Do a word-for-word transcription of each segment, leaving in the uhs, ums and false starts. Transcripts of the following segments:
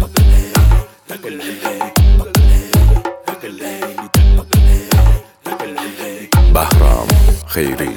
بهرام خیری.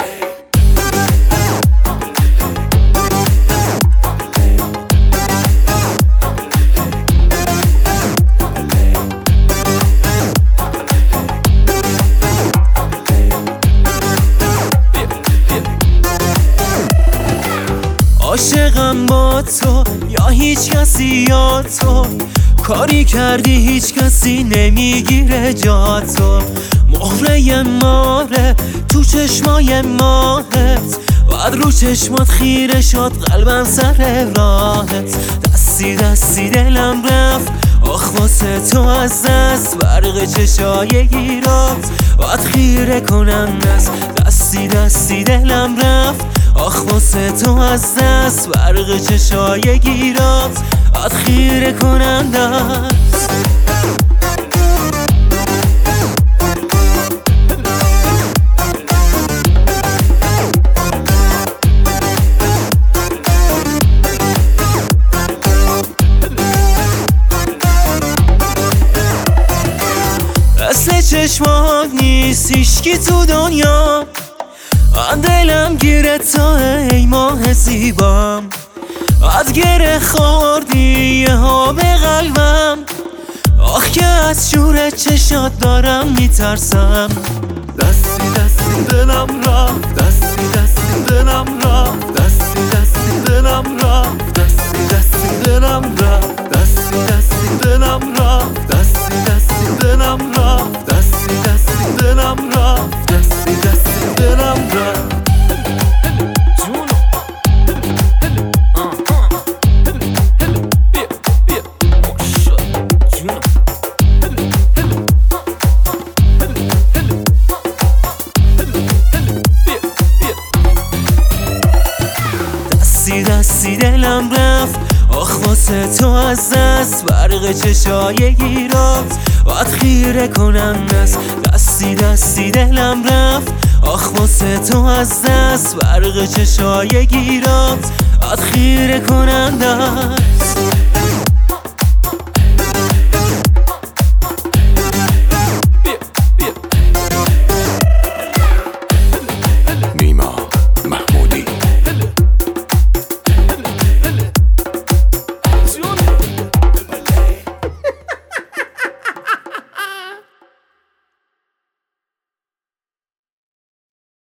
عاشقم با تو یا هیچ کسی یا تو، کاری کردی هیچ کسی نمیگیره جا تو. مهره ماره تو چشمای ماهت، بعد رو چشمات خیره شد قلبم سر راهت. دستی دستی دلم رفت آخ واسه تو از دست، برق چشای گیرات باید خیره کنن است. دستی دستی دلم رفت آخ واسه تو از دست، برق چشای گیرات باید خیره کنن است. مثل چشمات نیست هیچکی تو دنیا، من دلم گیره تا ای ماه زیبام. از گره خوردی یه ها به قلبم، آخ که از شور چشات دارم میترسم. دستی دستی دلم رفت، دستی دستی دلم رفت، دستی دستی دلم رفت، دستی دستی دلم رفت، دستی دستی دلم رفت، دستی دستی دلم رفت، دستی دستی دلم رفت، دستی دستی دلم رفت. دستی دستی دلم رفت آخ واسه تو از دست، برق چشای گیرات باید خیره کنن است. دستی دستی دلم رفت آخ واسه تو از دست، برق چشای گیرات باید خیره کنن است.